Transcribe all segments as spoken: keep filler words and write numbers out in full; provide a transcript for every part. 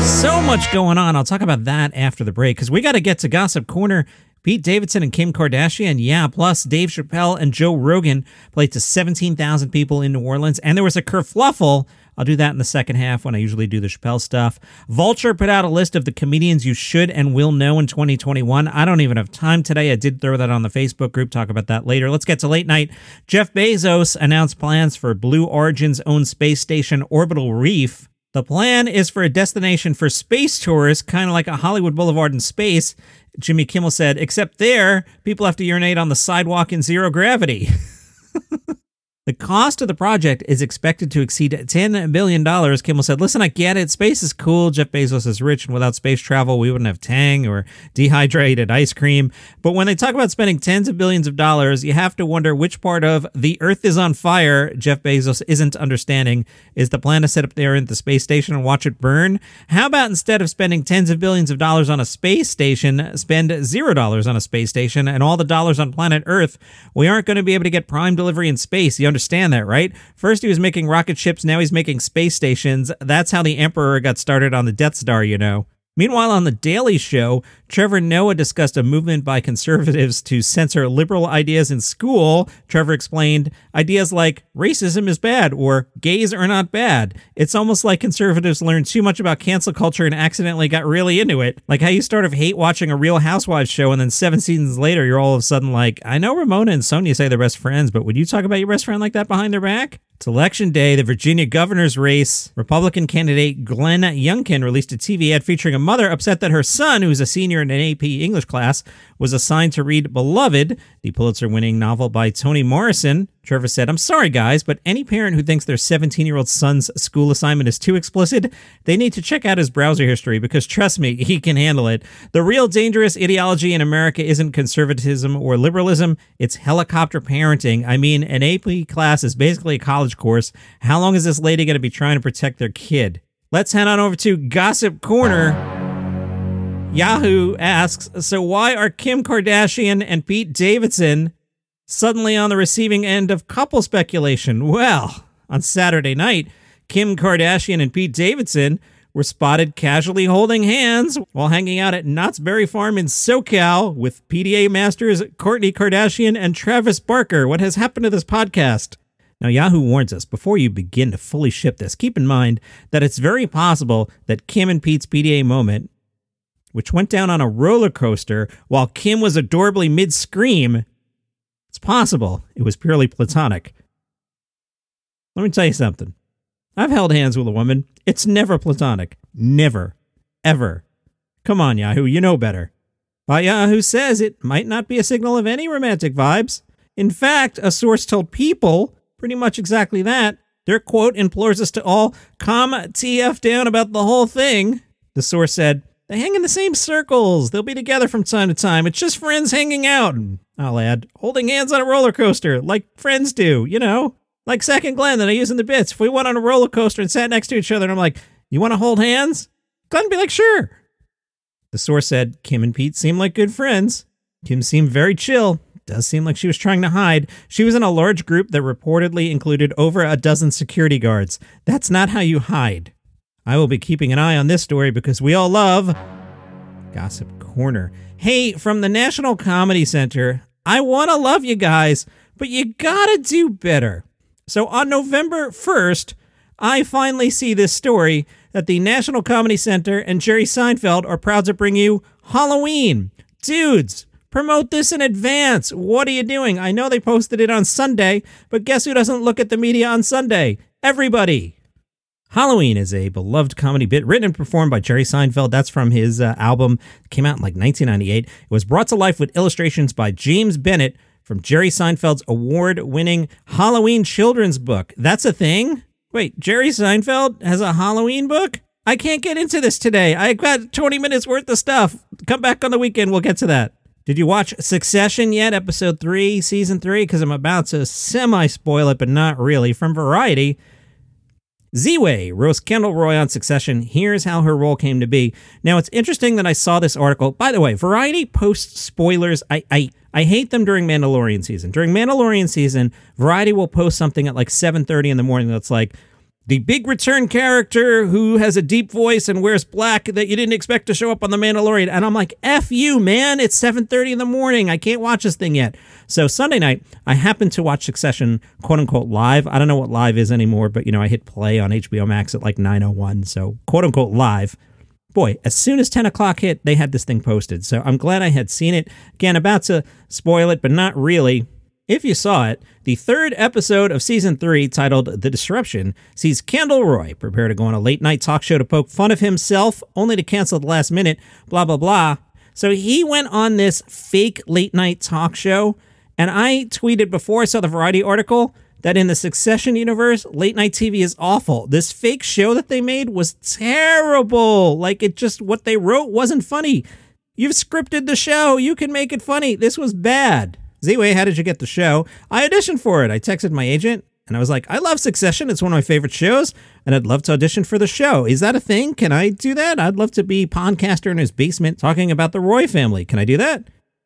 So much going on. I'll talk about that after the break because we got to get to Gossip Corner. Pete Davidson and Kim Kardashian, yeah, plus Dave Chappelle and Joe Rogan played to seventeen thousand people in New Orleans, and there was a kerfluffle. I'll do that in the second half when I usually do the Chappelle stuff. Vulture put out a list of the comedians you should and will know in twenty twenty-one. I don't even have time today. I did throw that on the Facebook group. Talk about that later. Let's get to late night. Jeff Bezos announced plans for Blue Origin's own space station, Orbital Reef. The plan is for a destination for space tourists, kind of like a Hollywood Boulevard in space. Jimmy Kimmel said, except there, people have to urinate on the sidewalk in zero gravity. The cost of the project is expected to exceed ten billion dollars. Kimmel said, listen, I get it. Space is cool. Jeff Bezos is rich, and without space travel, we wouldn't have Tang or dehydrated ice cream. But when they talk about spending tens of billions of dollars, you have to wonder which part of the Earth is on fire Jeff Bezos isn't understanding. Is the plan to sit up there in the space station and watch it burn? How about instead of spending tens of billions of dollars on a space station, spend zero dollars on a space station and all the dollars on planet Earth? We aren't going to be able to get Prime delivery in space. You understand that, right? First he was making rocket ships, now he's making space stations. That's how the Emperor got started on the Death Star, you know. Meanwhile, on The Daily Show, Trevor Noah discussed a movement by conservatives to censor liberal ideas in school. Trevor explained ideas like racism is bad or gays are not bad. It's almost like conservatives learned too much about cancel culture and accidentally got really into it. Like how you sort of hate watching a Real Housewives show and then seven seasons later you're all of a sudden like, I know Ramona and Sonia say they're best friends, but would you talk about your best friend like that behind their back? It's election day, the Virginia governor's race. Republican candidate Glenn Youngkin released a T V ad featuring a mother upset that her son, who's a senior in an A P English class, was assigned to read Beloved, the Pulitzer-winning novel by Toni Morrison. Trevor said, I'm sorry, guys, but any parent who thinks their seventeen-year-old son's school assignment is too explicit, they need to check out his browser history because, trust me, he can handle it. The real dangerous ideology in America isn't conservatism or liberalism, it's helicopter parenting. I mean, an A P class is basically a college course. How long is this lady going to be trying to protect their kid? Let's head on over to Gossip Corner. Yahoo asks, so why are Kim Kardashian and Pete Davidson suddenly on the receiving end of couple speculation? Well, on Saturday night, Kim Kardashian and Pete Davidson were spotted casually holding hands while hanging out at Knott's Berry Farm in SoCal with P D A masters Kourtney Kardashian and Travis Barker. What has happened to this podcast? Now, Yahoo warns us, before you begin to fully ship this, keep in mind that it's very possible that Kim and Pete's P D A moment, which went down on a roller coaster while Kim was adorably mid-scream, it's possible it was purely platonic. Let me tell you something. I've held hands with a woman. It's never platonic. Never. Ever. Come on, Yahoo, you know better. But Yahoo says it might not be a signal of any romantic vibes. In fact, a source told People pretty much exactly that. Their quote implores us to all calm T F down about the whole thing. The source said, they hang in the same circles. They'll be together from time to time. It's just friends hanging out. And I'll add, holding hands on a roller coaster, like friends do, you know? Like Zach and Glenn that I use in the bits. If we went on a roller coaster and sat next to each other and I'm like, you want to hold hands? Glenn would be like, sure. The source said, Kim and Pete seem like good friends. Kim seemed very chill. Does seem like she was trying to hide. She was in a large group that reportedly included over a dozen security guards. That's not how you hide. I will be keeping an eye on this story because we all love Gossip Corner. Hey, from the National Comedy Center, I want to love you guys, but you gotta do better. So on November first, I finally see this story that the National Comedy Center and Jerry Seinfeld are proud to bring you Halloween. Dudes, promote this in advance. What are you doing? I know they posted it on Sunday, but guess who doesn't look at the media on Sunday? Everybody. Halloween is a beloved comedy bit written and performed by Jerry Seinfeld. That's from his uh, album. It came out in like nineteen ninety-eight. It was brought to life with illustrations by James Bennett from Jerry Seinfeld's award-winning Halloween children's book. That's a thing? Wait, Jerry Seinfeld has a Halloween book? I can't get into this today. I got twenty minutes worth of stuff. Come back on the weekend. We'll get to that. Did you watch Succession yet? Episode three, season three? Because I'm about to semi-spoil it, but not really. From Variety, Z-Way roasts Kendall Roy on Succession. Here's how her role came to be. Now, it's interesting that I saw this article. By the way, Variety posts spoilers. I, I, I hate them during Mandalorian season. During Mandalorian season, Variety will post something at like seven thirty in the morning that's like, The big return character who has a deep voice and wears black that you didn't expect to show up on The Mandalorian. And I'm like, F you, man. It's seven thirty in the morning. I can't watch this thing yet. So Sunday night, I happened to watch Succession, quote unquote, live. I don't know what live is anymore, but, you know, I hit play on H B O Max at like nine oh one. So, quote unquote, live. Boy, as soon as ten o'clock hit, they had this thing posted. So I'm glad I had seen it. Again, about to spoil it, but not really. If you saw it, the third episode of season three, titled The Disruption, sees Kendall Roy prepare to go on a late-night talk show to poke fun of himself, only to cancel at the last minute, blah, blah, blah. So he went on this fake late-night talk show, and I tweeted before I saw the Variety article that in the Succession universe, late-night T V is awful. This fake show that they made was terrible. Like, it just, what they wrote wasn't funny. You've scripted the show. You can make it funny. This was bad. Z-Way, how did you get the show? I auditioned for it. I texted my agent, and I was like, I love Succession. It's one of my favorite shows, and I'd love to audition for the show. Is that a thing? Can I do that? I'd love to be podcaster in his basement talking about the Roy family. Can I do that?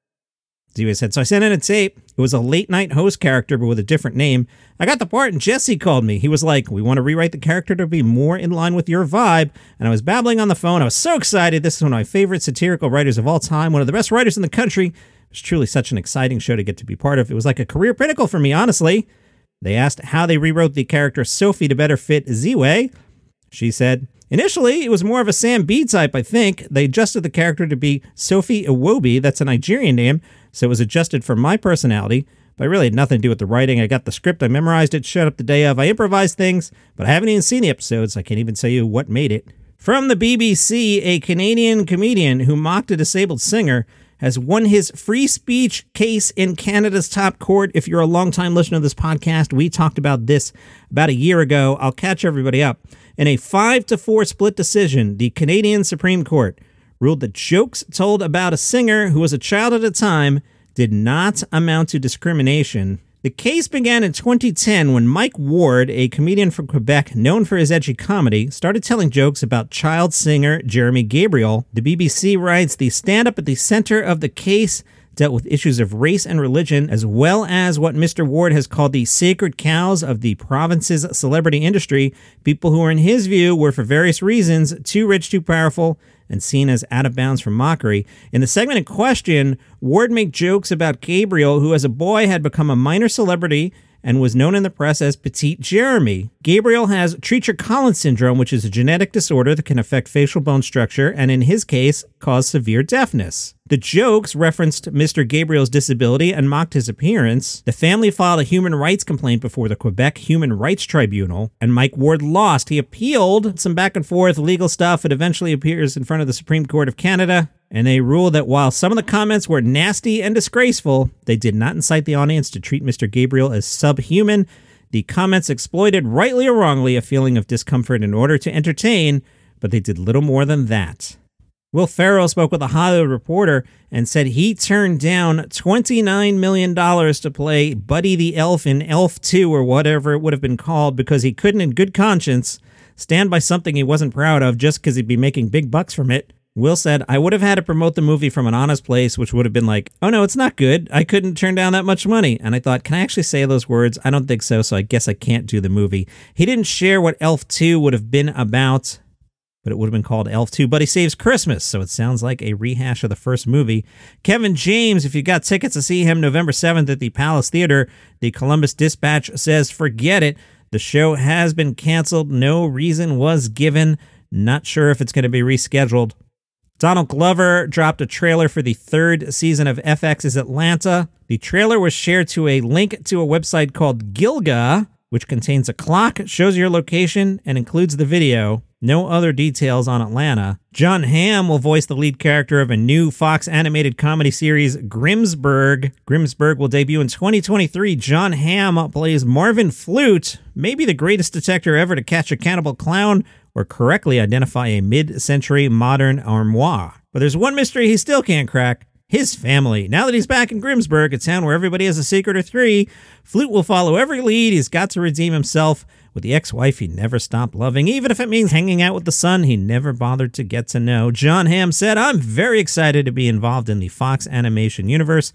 Z-Way said, so I sent in a tape. It was a late-night host character, but with a different name. I got the part, and Jesse called me. He was like, we want to rewrite the character to be more in line with your vibe. And I was babbling on the phone. I was so excited. This is one of my favorite satirical writers of all time, one of the best writers in the country. It was truly such an exciting show to get to be part of. It was like a career pinnacle for me, honestly. They asked how they rewrote the character Sophie to better fit Z-Way. She said, initially, it was more of a Sam B type, I think. They adjusted the character to be Sophie Iwobi. That's a Nigerian name, so it was adjusted for my personality. But I really had nothing to do with the writing. I got the script, I memorized it, showed up the day of. I improvised things, but I haven't even seen the episodes. So I can't even tell you what made it. From the B B C, a Canadian comedian who mocked a disabled singer has won his free speech case in Canada's top court. If you're a longtime listener to this podcast, we talked about this about a year ago. I'll catch everybody up. In a five to four split decision, the Canadian Supreme Court ruled that jokes told about a singer who was a child at the time did not amount to discrimination. The case began in twenty ten when Mike Ward, a comedian from Quebec known for his edgy comedy, started telling jokes about child singer Jeremy Gabriel. The B B C writes, the stand-up at the center of the case dealt with issues of race and religion, as well as what Mister Ward has called the sacred cows of the province's celebrity industry, people who, in his view, were for various reasons too rich, too powerful, and seen as out of bounds for mockery. In the segment in question, Ward made jokes about Gabriel, who as a boy had become a minor celebrity and was known in the press as Petite Jeremy. Gabriel has Treacher-Collins syndrome, which is a genetic disorder that can affect facial bone structure and, in his case, cause severe deafness. The jokes referenced Mister Gabriel's disability and mocked his appearance. The family filed a human rights complaint before the Quebec Human Rights Tribunal, and Mike Ward lost. He appealed some back and forth legal stuff. It eventually appears in front of the Supreme Court of Canada, and they ruled that while some of the comments were nasty and disgraceful, they did not incite the audience to treat Mister Gabriel as subhuman. The comments exploited, rightly or wrongly, a feeling of discomfort in order to entertain, but they did little more than that. Will Ferrell spoke with a Hollywood Reporter and said he turned down twenty-nine million dollars to play Buddy the Elf in Elf two, or whatever it would have been called, because he couldn't in good conscience stand by something he wasn't proud of just because he'd be making big bucks from it. Will said, I would have had to promote the movie from an honest place, which would have been like, oh no, it's not good. I couldn't turn down that much money. And I thought, can I actually say those words? I don't think so, so I guess I can't do the movie. He didn't share what Elf two would have been about, but it would have been called Elf two, Buddy Saves Christmas, so it sounds like a rehash of the first movie. Kevin James, if you got tickets to see him November seventh at the Palace Theater, the Columbus Dispatch says, forget it. The show has been canceled. No reason was given. Not sure if it's going to be rescheduled. Donald Glover dropped a trailer for the third season of F X's Atlanta. The trailer was shared to a link to a website called Gilga, which contains a clock, shows your location, and includes the video. No other details on Atlanta. Jon Hamm will voice the lead character of a new Fox animated comedy series, Grimmsburg. Grimmsburg will debut in twenty twenty-three. Jon Hamm plays Marvin Flute, maybe the greatest detective ever to catch a cannibal clown or correctly identify a mid-century modern armoire. But there's one mystery he still can't crack. His family. Now that he's back in Grimmsburg, a town where everybody has a secret or three, Flute will follow every lead. He's got to redeem himself with the ex-wife he never stopped loving, even if it means hanging out with the son he never bothered to get to know. Jon Hamm said, I'm very excited to be involved in the Fox animation universe.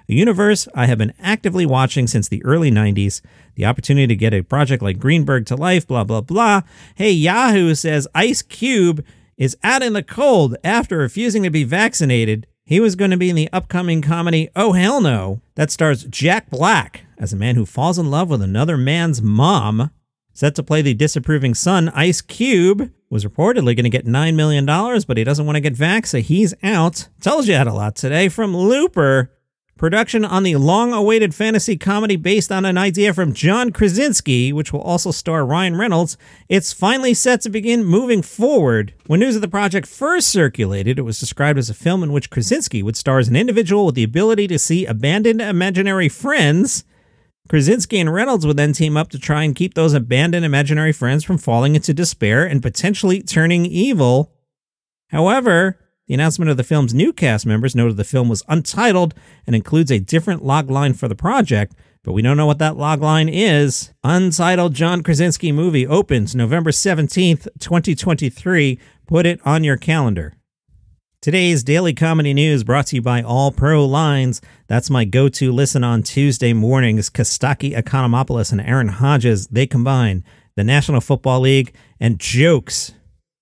a universe I have been actively watching since the early nineties. The opportunity to get a project like Greenberg to life, blah, blah, blah. Hey, Yahoo says Ice Cube is out in the cold after refusing to be vaccinated. He was going to be in the upcoming comedy Oh Hell No that stars Jack Black as a man who falls in love with another man's mom. Set to play the disapproving son, Ice Cube was reportedly going to get nine million dollars, but he doesn't want to get vaxxed, so he's out. Tells you had a lot today from Looper. Production on the long-awaited fantasy comedy based on an idea from John Krasinski, which will also star Ryan Reynolds. It's finally set to begin moving forward. When news of the project first circulated, it was described as a film in which Krasinski would star as an individual with the ability to see abandoned imaginary friends. Krasinski and Reynolds would then team up to try and keep those abandoned imaginary friends from falling into despair and potentially turning evil. However, the announcement of the film's new cast members noted the film was untitled and includes a different logline for the project, but we don't know what that logline is. Untitled John Krasinski movie opens November seventeenth, twenty twenty-three. Put it on your calendar. Today's Daily Comedy News brought to you by All Pro Lines. That's my go-to listen on Tuesday mornings. Kostaki Economopoulos and Aaron Hodges, they combine the National Football League and jokes.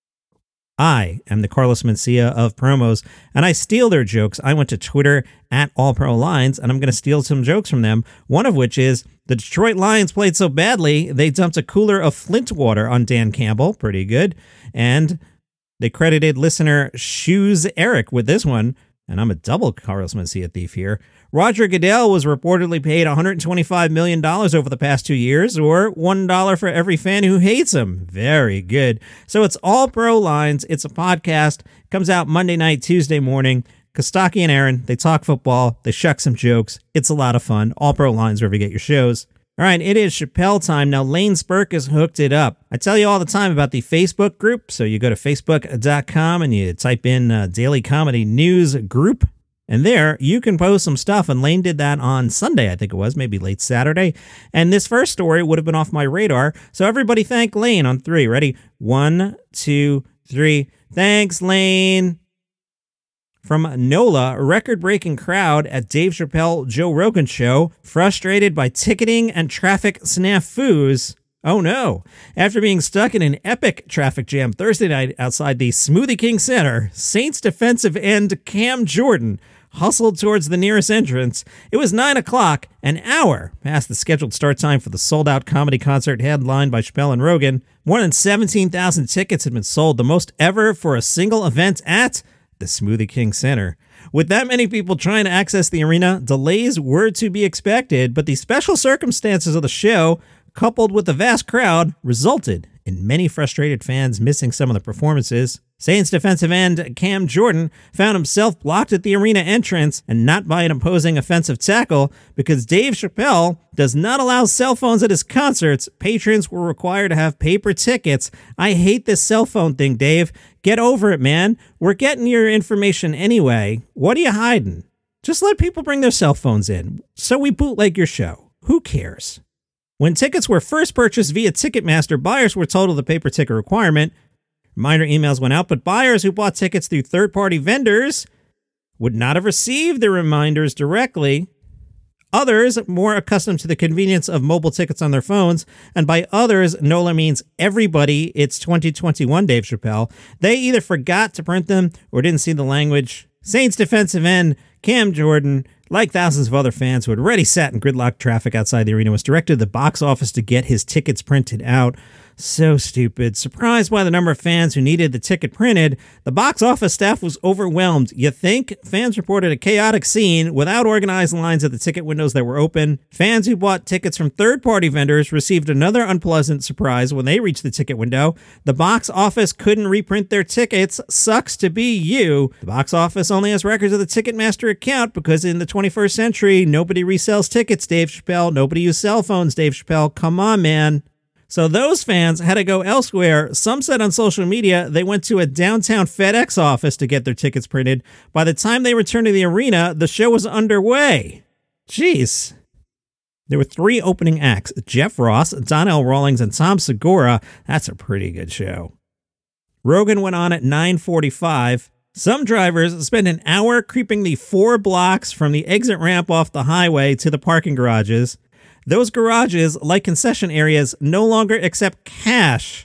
I am the Carlos Mencia of promos, and I steal their jokes. I went to Twitter at All Pro Lines, and I'm going to steal some jokes from them, one of which is the Detroit Lions played so badly, they dumped a cooler of Flint water on Dan Campbell. Pretty good. And they credited listener Shoes Eric with this one, and I'm a double Carlos Mencia thief here. Roger Goodell was reportedly paid one hundred twenty-five million dollars over the past two years, or one dollar for every fan who hates him. Very good. So it's All Pro Lines. It's a podcast. Comes out Monday night, Tuesday morning. Kostaki and Aaron, they talk football. They shuck some jokes. It's a lot of fun. All Pro Lines, wherever you get your shows. All right, it is Chappelle time. Now, Lane Spurk has hooked it up. I tell you all the time about the Facebook group. So you go to facebook dot com and you type in uh, Daily Comedy News Group. And there, you can post some stuff, and Lane did that on Sunday, I think it was, maybe late Saturday. And this first story would have been off my radar, so everybody thank Lane on three. Ready? One, two, three. Thanks, Lane. From NOLA, record-breaking crowd at Dave Chappelle Joe Rogan show, frustrated by ticketing and traffic snafus. Oh no. After being stuck in an epic traffic jam Thursday night outside the Smoothie King Center, Saints defensive end Cam Jordan hustled towards the nearest entrance. It was nine o'clock, an hour past the scheduled start time for the sold-out comedy concert headlined by Chappelle and Rogan. More than seventeen thousand tickets had been sold, the most ever for a single event at the Smoothie King Center. With that many people trying to access the arena, delays were to be expected, but the special circumstances of the show, coupled with the vast crowd, resulted in many frustrated fans missing some of the performances. Saints defensive end Cam Jordan found himself blocked at the arena entrance, and not by an opposing offensive tackle, because Dave Chappelle does not allow cell phones at his concerts. Patrons were required to have paper tickets. I hate this cell phone thing, Dave. Get over it, man. We're getting your information anyway. What are you hiding? Just let people bring their cell phones in, so we bootleg your show. Who cares? When tickets were first purchased via Ticketmaster, buyers were told of the paper ticket requirement. Reminder emails went out, but buyers who bought tickets through third-party vendors would not have received the reminders directly. Others, more accustomed to the convenience of mobile tickets on their phones, and by others, NOLA means everybody, it's twenty twenty-one, Dave Chappelle, they either forgot to print them or didn't see the language. Saints defensive end Cam Jordan, like thousands of other fans who had already sat in gridlock traffic outside the arena, was directed to the box office to get his tickets printed out. So stupid. Surprised by the number of fans who needed the ticket printed, the box office staff was overwhelmed. You think? Fans reported a chaotic scene without organized lines at the ticket windows that were open. Fans who bought tickets from third-party vendors received another unpleasant surprise when they reached the ticket window. The box office couldn't reprint their tickets. Sucks to be you. The box office only has records of the Ticketmaster account because in the twenty-first century, nobody resells tickets, Dave Chappelle. Nobody uses cell phones, Dave Chappelle. Come on, man. So those fans had to go elsewhere. Some said on social media they went to a downtown FedEx office to get their tickets printed. By the time they returned to the arena, the show was underway. Jeez. There were three opening acts, Jeff Ross, Donnell Rawlings, and Tom Segura. That's a pretty good show. Rogan went on at nine forty-five. Some drivers spend an hour creeping the four blocks from the exit ramp off the highway to the parking garages. Those garages, like concession areas, no longer accept cash.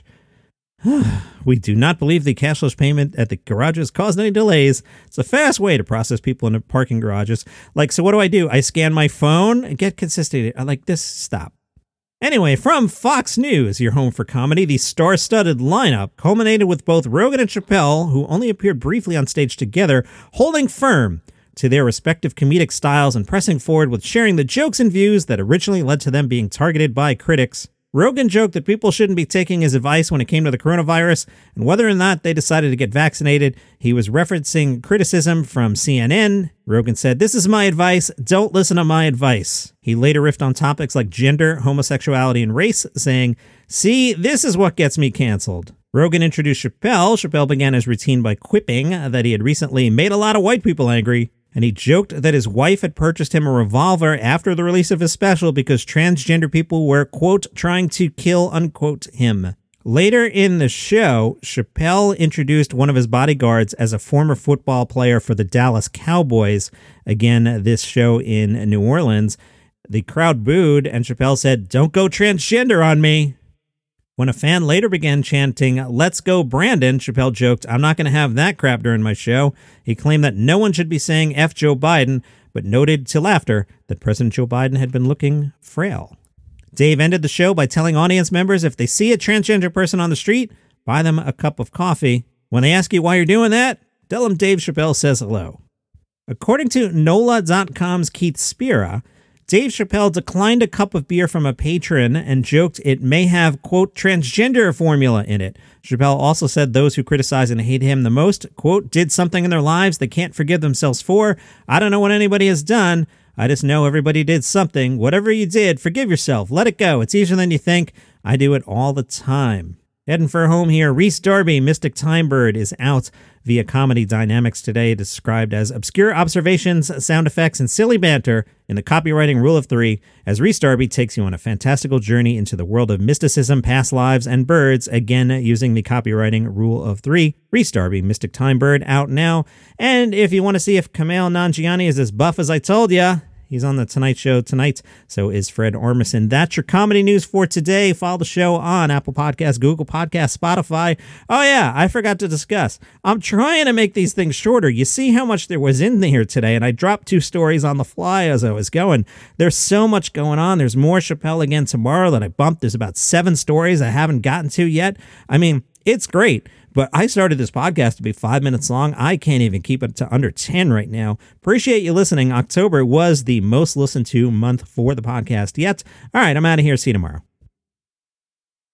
We do not believe the cashless payment at the garages caused any delays. It's a fast way to process people in the parking garages. Like, so what do I do? I scan my phone and get consistent. I like this. Stop. Anyway, from Fox News, your home for comedy, the star-studded lineup culminated with both Rogan and Chappelle, who only appeared briefly on stage together, holding firm to their respective comedic styles and pressing forward with sharing the jokes and views that originally led to them being targeted by critics. Rogan joked that people shouldn't be taking his advice when it came to the coronavirus, and whether or not they decided to get vaccinated. He was referencing criticism from C N N. Rogan said, "This is my advice. Don't listen to my advice." He later riffed on topics like gender, homosexuality, and race, saying, "See, this is what gets me canceled." Rogan introduced Chappelle. Chappelle began his routine by quipping that he had recently made a lot of white people angry, and he joked that his wife had purchased him a revolver after the release of his special because transgender people were, quote, trying to kill, unquote, him. Later in the show, Chappelle introduced one of his bodyguards as a former football player for the Dallas Cowboys. Again, this show in New Orleans. The crowd booed, and Chappelle said, "Don't go transgender on me." When a fan later began chanting, "Let's go Brandon," Chappelle joked, "I'm not going to have that crap during my show." He claimed that no one should be saying F Joe Biden, but noted to laughter that President Joe Biden had been looking frail. Dave ended the show by telling audience members if they see a transgender person on the street, buy them a cup of coffee. When they ask you why you're doing that, tell them Dave Chappelle says hello. According to N O L A dot com's Keith Spira, Dave Chappelle declined a cup of beer from a patron and joked it may have, quote, transgender formula in it. Chappelle also said those who criticize and hate him the most, quote, did something in their lives they can't forgive themselves for. I don't know what anybody has done. I just know everybody did something. Whatever you did, forgive yourself. Let it go. It's easier than you think. I do it all the time. Heading for home here, Rhys Darby, Mystic Time Bird, is out via Comedy Dynamics today, described as obscure observations, sound effects, and silly banter in the copywriting rule of three, as Rhys Darby takes you on a fantastical journey into the world of mysticism, past lives, and birds, again using the copywriting rule of three. Rhys Darby, Mystic Time Bird, out now. And if you want to see if Kumail Nanjiani is as buff as I told ya, he's on the Tonight Show tonight. So is Fred Armisen. That's your comedy news for today. Follow the show on Apple Podcasts, Google Podcasts, Spotify. Oh, yeah, I forgot to discuss. I'm trying to make these things shorter. You see how much there was in here today, and I dropped two stories on the fly as I was going. There's so much going on. There's more Chappelle again tomorrow that I bumped. There's about seven stories I haven't gotten to yet. I mean, it's great. But I started this podcast to be five minutes long. I can't even keep it to under ten right now. Appreciate you listening. October was the most listened to month for the podcast yet. All right, I'm out of here. See you tomorrow.